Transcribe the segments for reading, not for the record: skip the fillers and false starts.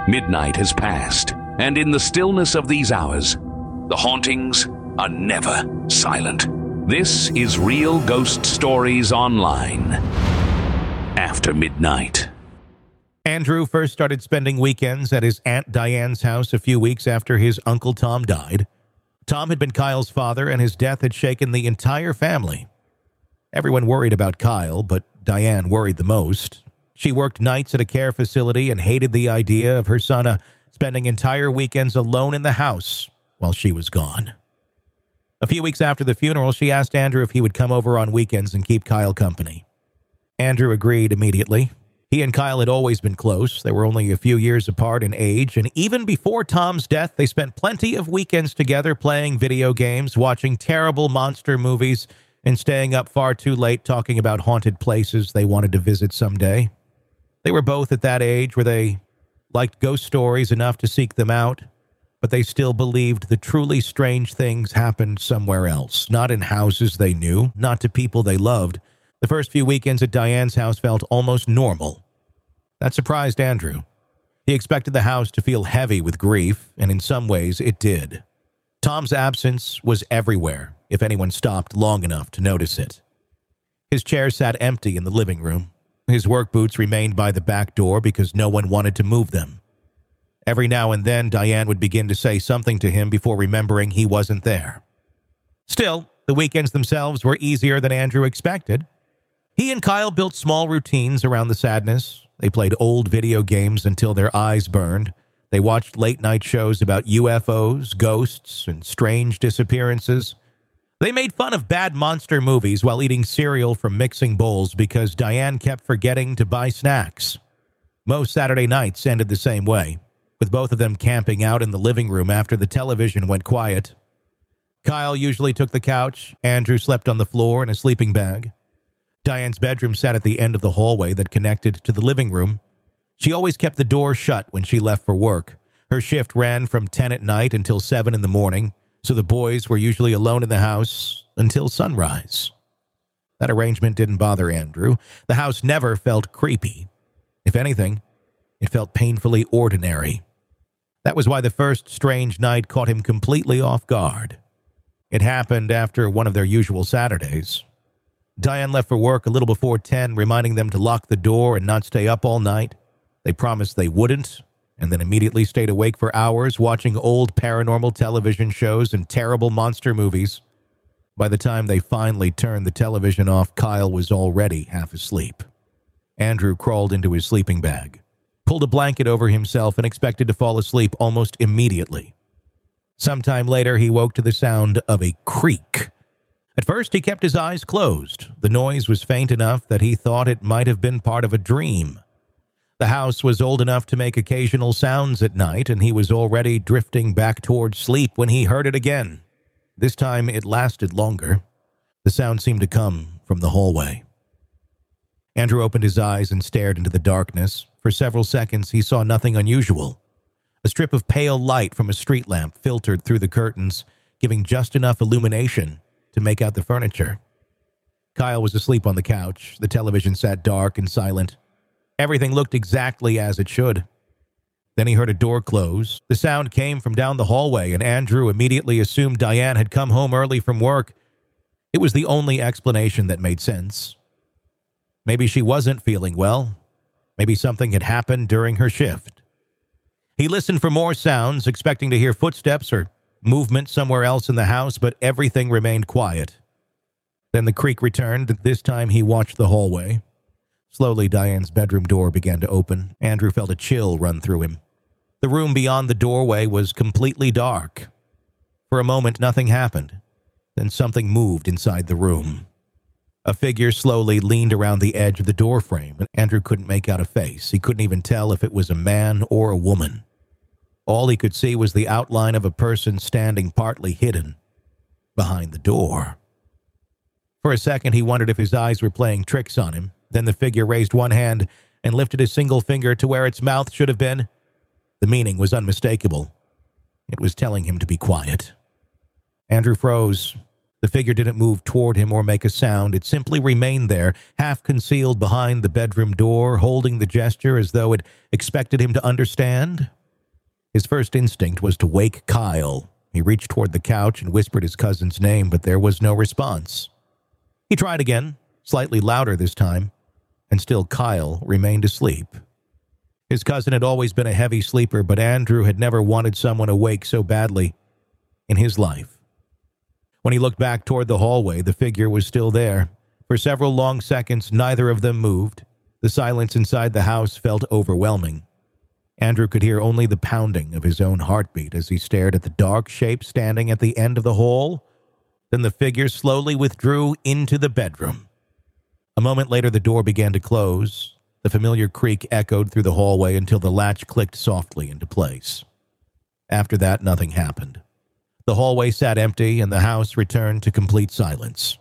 Midnight has passed, and in the stillness of these hours, the hauntings are never silent. This is Real Ghost Stories Online. After midnight. Andrew first started spending weekends at his Aunt Diane's house a few weeks after his Uncle Tom died. Tom had been Kyle's father, and his death had shaken the entire family. Everyone worried about Kyle, but Diane worried the most. She worked nights at a care facility and hated the idea of her son spending entire weekends alone in the house while she was gone. A few weeks after the funeral, she asked Andrew if he would come over on weekends and keep Kyle company. Andrew agreed immediately. He and Kyle had always been close. They were only a few years apart in age, and even before Tom's death, they spent plenty of weekends together playing video games, watching terrible monster movies, and staying up far too late talking about haunted places they wanted to visit someday. They were both at that age where they liked ghost stories enough to seek them out, but they still believed the truly strange things happened somewhere else, not in houses they knew, not to people they loved. The first few weekends at Diane's house felt almost normal. That surprised Andrew. He expected the house to feel heavy with grief, and in some ways it did. Tom's absence was everywhere, if anyone stopped long enough to notice it. His chair sat empty in the living room. His work boots remained by the back door because no one wanted to move them. Every now and then, Diane would begin to say something to him before remembering he wasn't there. Still, the weekends themselves were easier than Andrew expected. He and Kyle built small routines around the sadness. They played old video games until their eyes burned. They watched late-night shows about UFOs, ghosts, and strange disappearances. They made fun of bad monster movies while eating cereal from mixing bowls because Diane kept forgetting to buy snacks. Most Saturday nights ended the same way, with both of them camping out in the living room after the television went quiet. Kyle usually took the couch. Andrew slept on the floor in a sleeping bag. Diane's bedroom sat at the end of the hallway that connected to the living room. She always kept the door shut when she left for work. Her shift ran from 10 at night until 7 in the morning, so the boys were usually alone in the house until sunrise. That arrangement didn't bother Andrew. The house never felt creepy. If anything, it felt painfully ordinary. That was why the first strange night caught him completely off guard. It happened after one of their usual Saturdays. Diane left for work a little before 10, reminding them to lock the door and not stay up all night. They promised they wouldn't, and then immediately stayed awake for hours watching old paranormal television shows and terrible monster movies. By the time they finally turned the television off, Kyle was already half asleep. Andrew crawled into his sleeping bag, pulled a blanket over himself, and expected to fall asleep almost immediately. Sometime later, he woke to the sound of a creak. At first, he kept his eyes closed. The noise was faint enough that he thought it might have been part of a dream. The house was old enough to make occasional sounds at night, and he was already drifting back towards sleep when he heard it again. This time, it lasted longer. The sound seemed to come from the hallway. Andrew opened his eyes and stared into the darkness. For several seconds, he saw nothing unusual. A strip of pale light from a street lamp filtered through the curtains, giving just enough illumination to make out the furniture. Kyle was asleep on the couch. The television sat dark and silent. Everything looked exactly as it should. Then he heard a door close. The sound came from down the hallway, and Andrew immediately assumed Diane had come home early from work. It was the only explanation that made sense. Maybe she wasn't feeling well. Maybe something had happened during her shift. He listened for more sounds, expecting to hear footsteps or movement somewhere else in the house, but everything remained quiet. Then the creak returned. This time he watched the hallway. Slowly, Diane's bedroom door began to open. Andrew felt a chill run through him. The room beyond the doorway was completely dark. For a moment, nothing happened. Then something moved inside the room. A figure slowly leaned around the edge of the doorframe, and Andrew couldn't make out a face. He couldn't even tell if it was a man or a woman. All he could see was the outline of a person standing partly hidden behind the door. For a second, he wondered if his eyes were playing tricks on him. Then the figure raised one hand and lifted a single finger to where its mouth should have been. The meaning was unmistakable. It was telling him to be quiet. Andrew froze. The figure didn't move toward him or make a sound. It simply remained there, half concealed behind the bedroom door, holding the gesture as though it expected him to understand. His first instinct was to wake Kyle. He reached toward the couch and whispered his cousin's name, but there was no response. He tried again, slightly louder this time, and still Kyle remained asleep. His cousin had always been a heavy sleeper, but Andrew had never wanted someone awake so badly in his life. When he looked back toward the hallway, the figure was still there. For several long seconds, neither of them moved. The silence inside the house felt overwhelming. Andrew could hear only the pounding of his own heartbeat as he stared at the dark shape standing at the end of the hall. Then the figure slowly withdrew into the bedroom. A moment later, the door began to close. The familiar creak echoed through the hallway until the latch clicked softly into place. After that, nothing happened. The hallway sat empty, and the house returned to complete silence.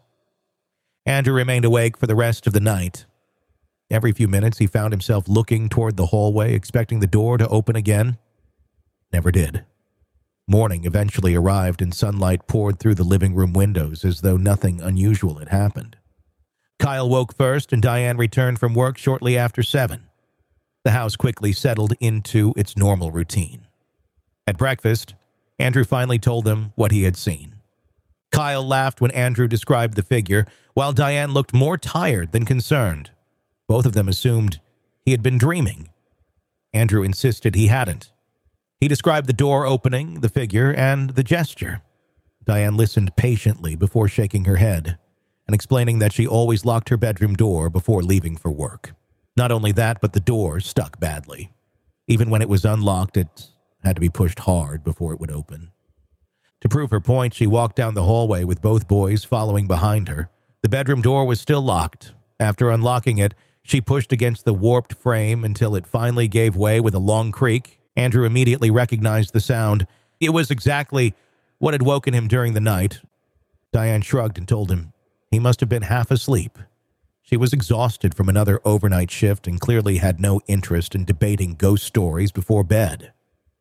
Andrew remained awake for the rest of the night. Every few minutes, he found himself looking toward the hallway, expecting the door to open again. Never did. Morning eventually arrived, and sunlight poured through the living room windows as though nothing unusual had happened. Kyle woke first, and Diane returned from work shortly after 7. The house quickly settled into its normal routine. At breakfast, Andrew finally told them what he had seen. Kyle laughed when Andrew described the figure, while Diane looked more tired than concerned. Both of them assumed he had been dreaming. Andrew insisted he hadn't. He described the door opening, the figure, and the gesture. Diane listened patiently before shaking her head and explaining that she always locked her bedroom door before leaving for work. Not only that, but the door stuck badly. Even when it was unlocked, it had to be pushed hard before it would open. To prove her point, she walked down the hallway with both boys following behind her. The bedroom door was still locked. After unlocking it, she pushed against the warped frame until it finally gave way with a long creak. Andrew immediately recognized the sound. It was exactly what had woken him during the night. Diane shrugged and told him he must have been half asleep. She was exhausted from another overnight shift and clearly had no interest in debating ghost stories before bed.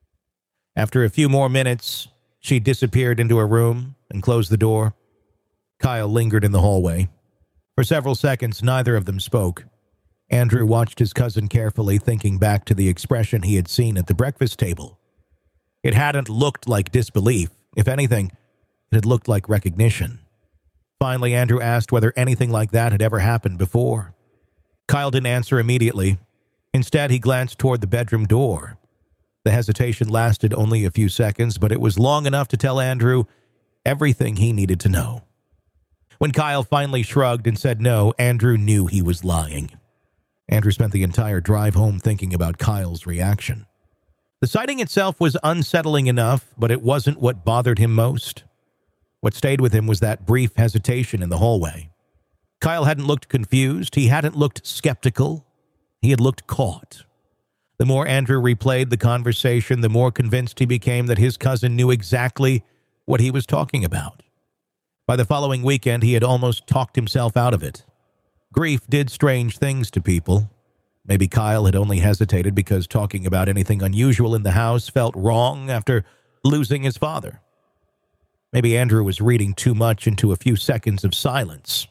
After a few more minutes, she disappeared into her room and closed the door. Kyle lingered in the hallway. For several seconds, neither of them spoke. Andrew watched his cousin carefully, thinking back to the expression he had seen at the breakfast table. It hadn't looked like disbelief. If anything, it had looked like recognition. Finally, Andrew asked whether anything like that had ever happened before. Kyle didn't answer immediately. Instead, he glanced toward the bedroom door. The hesitation lasted only a few seconds, but it was long enough to tell Andrew everything he needed to know. When Kyle finally shrugged and said no, Andrew knew he was lying. Andrew spent the entire drive home thinking about Kyle's reaction. The sighting itself was unsettling enough, but it wasn't what bothered him most. What stayed with him was that brief hesitation in the hallway. Kyle hadn't looked confused. He hadn't looked skeptical. He had looked caught. The more Andrew replayed the conversation, the more convinced he became that his cousin knew exactly what he was talking about. By the following weekend, he had almost talked himself out of it. Grief did strange things to people. Maybe Kyle had only hesitated because talking about anything unusual in the house felt wrong after losing his father. Maybe Andrew was reading too much into a few seconds of silence.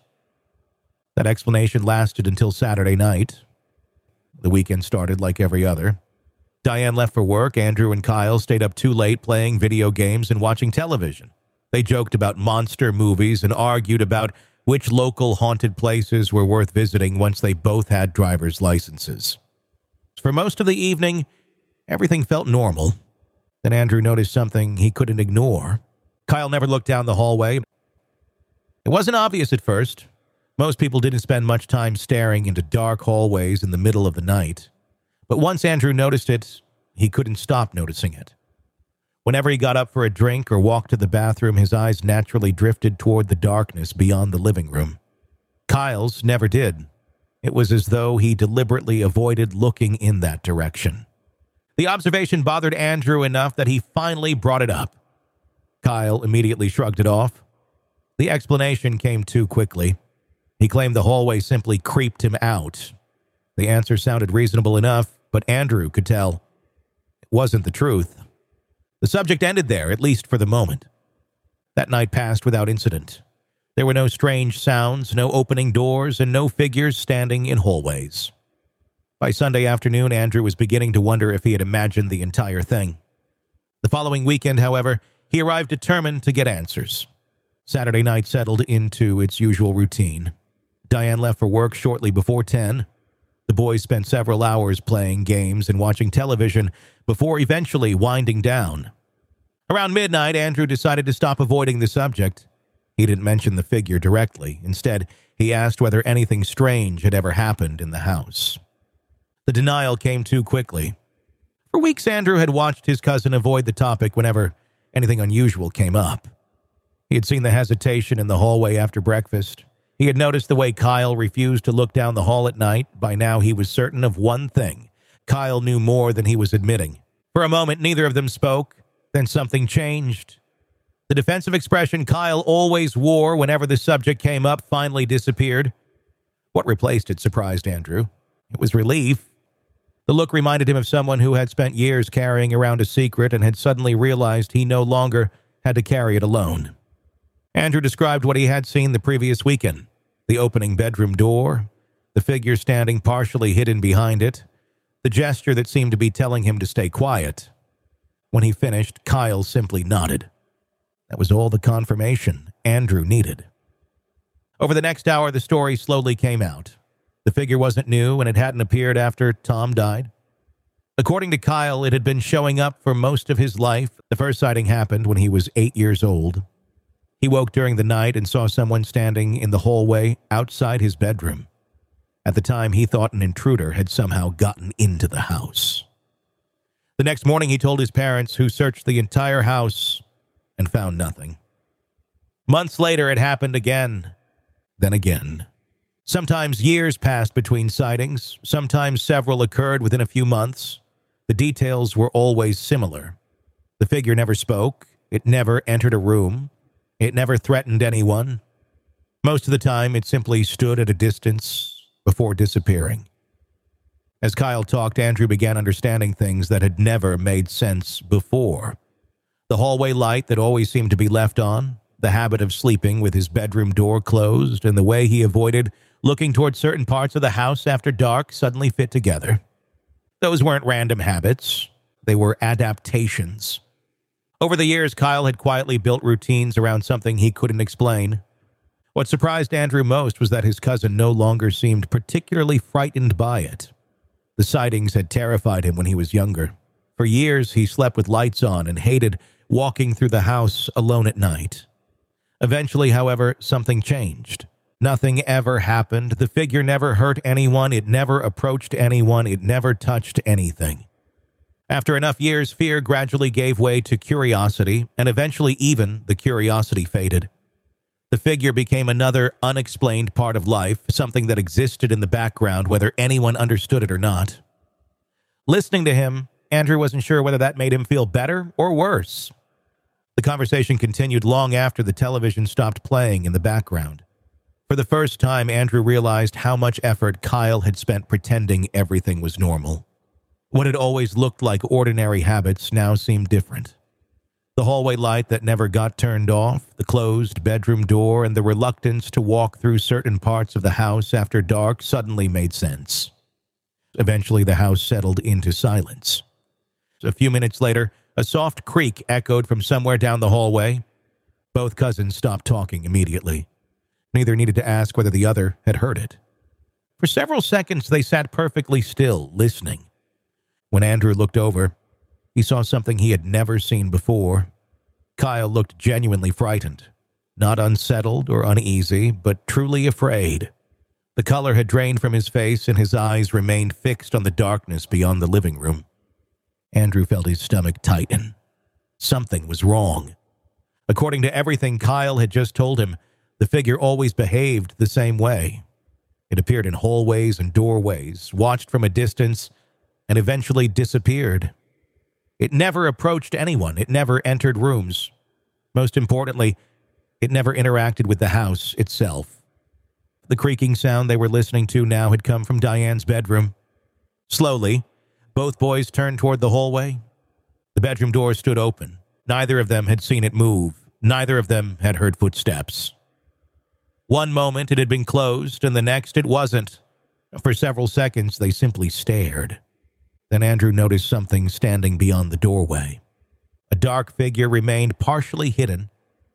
That explanation lasted until Saturday night. The weekend started like every other. Diane left for work. Andrew and Kyle stayed up too late playing video games and watching television. They joked about monster movies and argued about which local haunted places were worth visiting once they both had driver's licenses. For most of the evening, everything felt normal. Then Andrew noticed something he couldn't ignore. Kyle never looked down the hallway. It wasn't obvious at first. Most people didn't spend much time staring into dark hallways in the middle of the night. But once Andrew noticed it, he couldn't stop noticing it. Whenever he got up for a drink or walked to the bathroom, his eyes naturally drifted toward the darkness beyond the living room. Kyle's never did. It was as though he deliberately avoided looking in that direction. The observation bothered Andrew enough that he finally brought it up. Kyle immediately shrugged it off. The explanation came too quickly. He claimed the hallway simply creeped him out. The answer sounded reasonable enough, but Andrew could tell it wasn't the truth. The subject ended there, at least for the moment. That night passed without incident. There were no strange sounds, no opening doors, and no figures standing in hallways. By Sunday afternoon, Andrew was beginning to wonder if he had imagined the entire thing. The following weekend, however, he arrived determined to get answers. Saturday night settled into its usual routine. Diane left for work shortly before 10. The boys spent several hours playing games and watching television before eventually winding down. Around midnight, Andrew decided to stop avoiding the subject. He didn't mention the figure directly. Instead, he asked whether anything strange had ever happened in the house. The denial came too quickly. For weeks, Andrew had watched his cousin avoid the topic whenever anything unusual came up. He had seen the hesitation in the hallway after breakfast. He had noticed the way Kyle refused to look down the hall at night. By now, he was certain of one thing. Kyle knew more than he was admitting. For a moment, neither of them spoke. Then something changed. The defensive expression Kyle always wore whenever the subject came up finally disappeared. What replaced it surprised Andrew. It was relief. The look reminded him of someone who had spent years carrying around a secret and had suddenly realized he no longer had to carry it alone. Andrew described what he had seen the previous weekend. The opening bedroom door, the figure standing partially hidden behind it, the gesture that seemed to be telling him to stay quiet. When he finished, Kyle simply nodded. That was all the confirmation Andrew needed. Over the next hour, the story slowly came out. The figure wasn't new, and it hadn't appeared after Tom died. According to Kyle, it had been showing up for most of his life. The first sighting happened when he was 8 years old. He woke during the night and saw someone standing in the hallway outside his bedroom. At the time, he thought an intruder had somehow gotten into the house. The next morning, he told his parents, who searched the entire house and found nothing. Months later, it happened again, then again. Sometimes years passed between sightings. Sometimes several occurred within a few months. The details were always similar. The figure never spoke. It never entered a room. It never threatened anyone. Most of the time, it simply stood at a distance before disappearing. As Kyle talked, Andrew began understanding things that had never made sense before. The hallway light that always seemed to be left on, the habit of sleeping with his bedroom door closed, and the way he avoided looking toward certain parts of the house after dark suddenly fit together. Those weren't random habits. They were adaptations. Over the years, Kyle had quietly built routines around something he couldn't explain. What surprised Andrew most was that his cousin no longer seemed particularly frightened by it. The sightings had terrified him when he was younger. For years, he slept with lights on and hated walking through the house alone at night. Eventually, however, something changed. Nothing ever happened. The figure never hurt anyone. It never approached anyone. It never touched anything. After enough years, fear gradually gave way to curiosity, and eventually even the curiosity faded. The figure became another unexplained part of life, something that existed in the background, whether anyone understood it or not. Listening to him, Andrew wasn't sure whether that made him feel better or worse. The conversation continued long after the television stopped playing in the background. For the first time, Andrew realized how much effort Kyle had spent pretending everything was normal. What had always looked like ordinary habits now seemed different. The hallway light that never got turned off, the closed bedroom door, and the reluctance to walk through certain parts of the house after dark suddenly made sense. Eventually, the house settled into silence. A few minutes later, a soft creak echoed from somewhere down the hallway. Both cousins stopped talking immediately. Neither needed to ask whether the other had heard it. For several seconds, they sat perfectly still, listening. When Andrew looked over, he saw something he had never seen before. Kyle looked genuinely frightened, not unsettled or uneasy, but truly afraid. The color had drained from his face, and his eyes remained fixed on the darkness beyond the living room. Andrew felt his stomach tighten. Something was wrong. According to everything Kyle had just told him, the figure always behaved the same way. It appeared in hallways and doorways, watched from a distance, and eventually disappeared. It never approached anyone. It never entered rooms. Most importantly, it never interacted with the house itself. The creaking sound they were listening to now had come from Diane's bedroom. Slowly, both boys turned toward the hallway. The bedroom door stood open. Neither of them had seen it move. Neither of them had heard footsteps. One moment it had been closed, and the next it wasn't. For several seconds, they simply stared. Then Andrew noticed something standing beyond the doorway. A dark figure remained partially hidden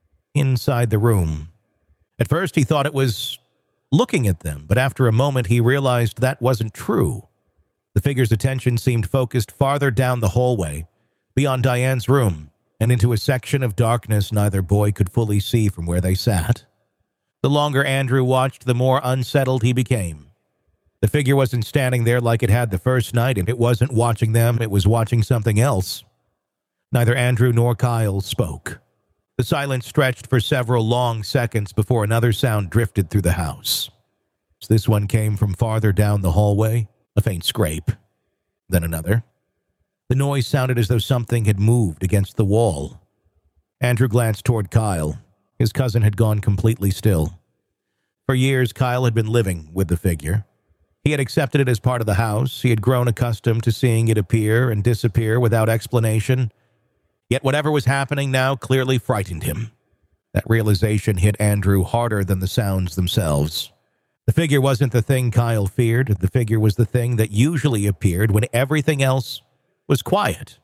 inside the room. At first, he thought it was looking at them, but after a moment, he realized that wasn't true. The figure's attention seemed focused farther down the hallway, beyond Diane's room, and into a section of darkness neither boy could fully see from where they sat. The longer Andrew watched, the more unsettled he became. The figure wasn't standing there like it had the first night, and it wasn't watching them, it was watching something else. Neither Andrew nor Kyle spoke. The silence stretched for several long seconds before another sound drifted through the house. This one came from farther down the hallway, a faint scrape. Then another. The noise sounded as though something had moved against the wall. Andrew glanced toward Kyle. His cousin had gone completely still. For years, Kyle had been living with the figure. He had accepted it as part of the house. He had grown accustomed to seeing it appear and disappear without explanation. Yet whatever was happening now clearly frightened him. That realization hit Andrew harder than the sounds themselves. The figure wasn't the thing Kyle feared. The figure was the thing that usually appeared when everything else was quiet.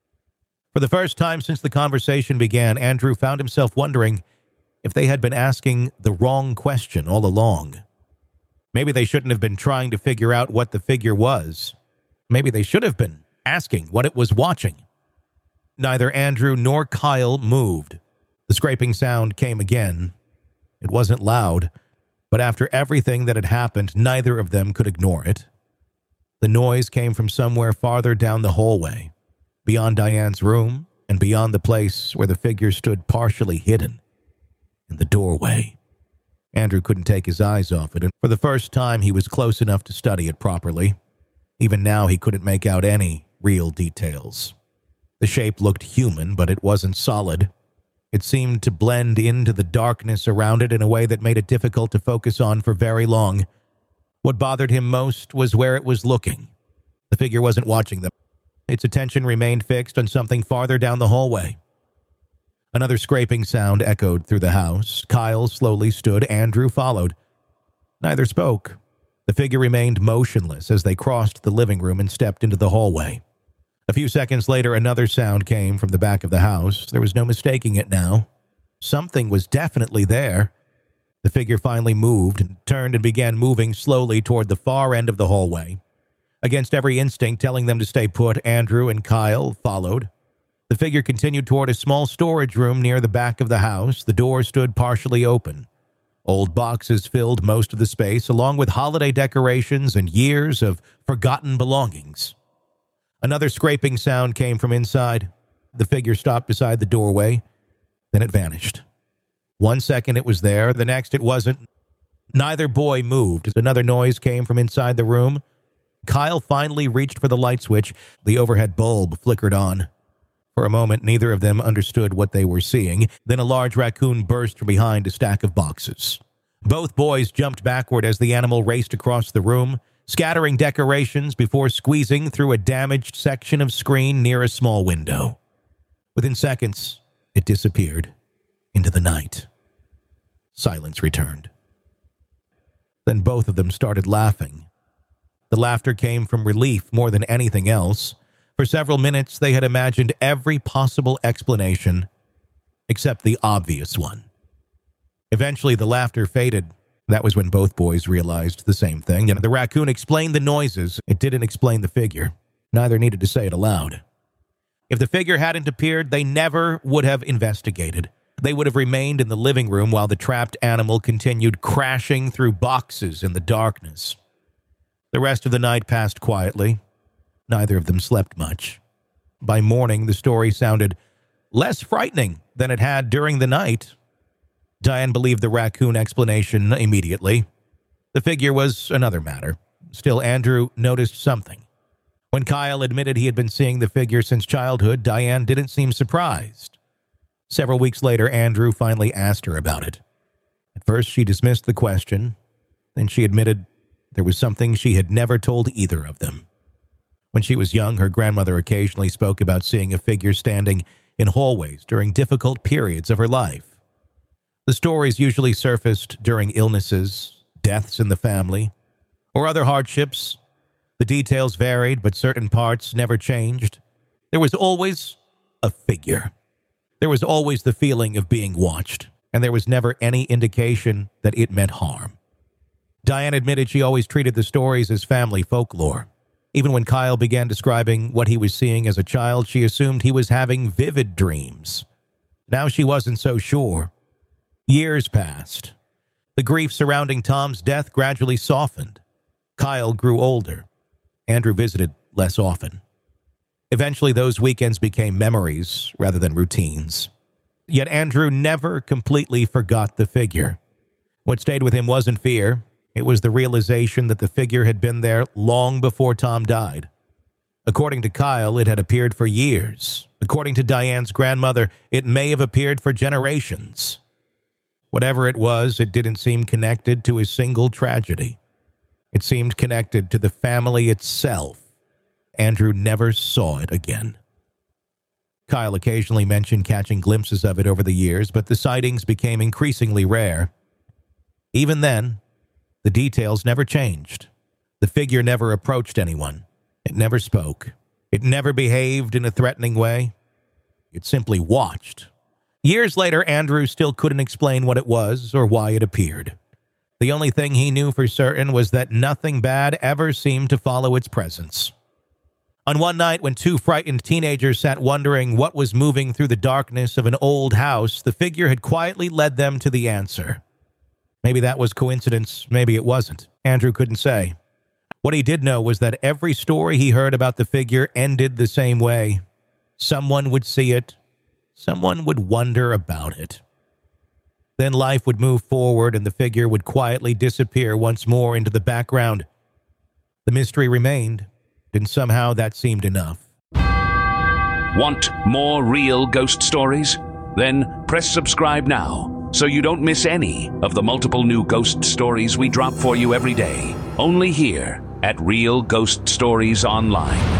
For the first time since the conversation began, Andrew found himself wondering if they had been asking the wrong question all along. Maybe they shouldn't have been trying to figure out what the figure was. Maybe they should have been asking what it was watching. Neither Andrew nor Kyle moved. The scraping sound came again. It wasn't loud, but after everything that had happened, neither of them could ignore it. The noise came from somewhere farther down the hallway, beyond Diane's room and beyond the place where the figure stood partially hidden in the doorway. Andrew couldn't take his eyes off it, and for the first time he was close enough to study it properly. Even now he couldn't make out any real details. The shape looked human, but it wasn't solid. It seemed to blend into the darkness around it in a way that made it difficult to focus on for very long. What bothered him most was where it was looking. The figure wasn't watching them. Its attention remained fixed on something farther down the hallway. Another scraping sound echoed through the house. Kyle slowly stood. Andrew followed. Neither spoke. The figure remained motionless as they crossed the living room and stepped into the hallway. A few seconds later, another sound came from the back of the house. There was no mistaking it now. Something was definitely there. The figure finally moved and turned and began moving slowly toward the far end of the hallway. Against every instinct telling them to stay put, Andrew and Kyle followed. The figure continued toward a small storage room near the back of the house. The door stood partially open. Old boxes filled most of the space, along with holiday decorations and years of forgotten belongings. Another scraping sound came from inside. The figure stopped beside the doorway. Then it vanished. 1 second it was there, the next it wasn't. Neither boy moved. Another noise came from inside the room. Kyle finally reached for the light switch. The overhead bulb flickered on. For a moment, neither of them understood what they were seeing. Then a large raccoon burst from behind a stack of boxes. Both boys jumped backward as the animal raced across the room, scattering decorations before squeezing through a damaged section of screen near a small window. Within seconds, it disappeared into the night. Silence returned. Then both of them started laughing. The laughter came from relief more than anything else. For several minutes, they had imagined every possible explanation, except the obvious one. Eventually, the laughter faded. That was when both boys realized the same thing. The raccoon explained the noises. It didn't explain the figure. Neither needed to say it aloud. If the figure hadn't appeared, they never would have investigated. They would have remained in the living room while the trapped animal continued crashing through boxes in the darkness. The rest of the night passed quietly. Neither of them slept much. By morning, the story sounded less frightening than it had during the night. Diane believed the raccoon explanation immediately. The figure was another matter. Still, Andrew noticed something. When Kyle admitted he had been seeing the figure since childhood, Diane didn't seem surprised. Several weeks later, Andrew finally asked her about it. At first, she dismissed the question. Then she admitted there was something she had never told either of them. When she was young, her grandmother occasionally spoke about seeing a figure standing in hallways during difficult periods of her life. The stories usually surfaced during illnesses, deaths in the family, or other hardships. The details varied, but certain parts never changed. There was always a figure. There was always the feeling of being watched, and there was never any indication that it meant harm. Diane admitted she always treated the stories as family folklore. Even when Kyle began describing what he was seeing as a child, she assumed he was having vivid dreams. Now she wasn't so sure. Years passed. The grief surrounding Tom's death gradually softened. Kyle grew older. Andrew visited less often. Eventually, those weekends became memories rather than routines. Yet Andrew never completely forgot the figure. What stayed with him wasn't fear. It was the realization that the figure had been there long before Tom died. According to Kyle, it had appeared for years. According to Diane's grandmother, it may have appeared for generations. Whatever it was, it didn't seem connected to a single tragedy. It seemed connected to the family itself. Andrew never saw it again. Kyle occasionally mentioned catching glimpses of it over the years, but the sightings became increasingly rare. Even then, the details never changed. The figure never approached anyone. It never spoke. It never behaved in a threatening way. It simply watched. Years later, Andrew still couldn't explain what it was or why it appeared. The only thing he knew for certain was that nothing bad ever seemed to follow its presence. On one night, when two frightened teenagers sat wondering what was moving through the darkness of an old house, the figure had quietly led them to the answer. Maybe that was coincidence, maybe it wasn't. Andrew couldn't say. What he did know was that every story he heard about the figure ended the same way. Someone would see it. Someone would wonder about it. Then life would move forward and the figure would quietly disappear once more into the background. The mystery remained, and somehow that seemed enough. Want more real ghost stories? Then press subscribe now so you don't miss any of the multiple new ghost stories we drop for you every day. Only here at Real Ghost Stories Online.